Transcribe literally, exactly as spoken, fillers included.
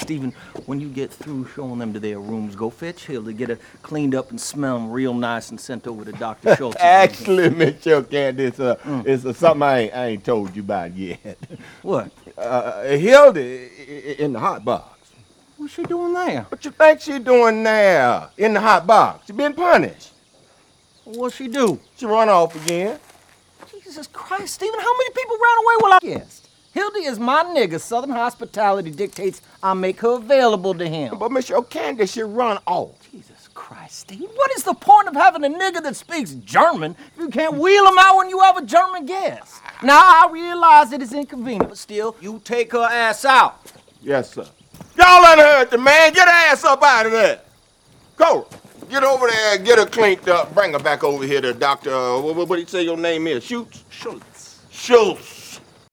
Stephen, when you get through showing them to their rooms, go fetch Hilda, get her cleaned up and smell them real nice and sent over to Doctor Schultz. Actually, Mister Candace, uh, mm. it's uh, something I ain't, I ain't told you about yet. What? Uh, Hilda in the hot box. What's she doing there? What you think she doing there in the hot box? She been punished. What'd she do? She run off again. Jesus Christ, Stephen, how many people ran away while I guessed? Hilda is my nigga. Southern hospitality dictates I make her available to him. But Mister Candace, she run off. Jesus Christ, Steve, what is the point of having a nigga that speaks German if you can't wheel him out when you have a German guest? Now, I realize it is inconvenient, but still, you take her ass out. Yes, sir. Y'all unheard the man. Get her ass up out of there. Go. Get over there, get her cleaned up, bring her back over here to Doctor, uh, what, what do you say your name is? Schultz? Schultz. Schultz.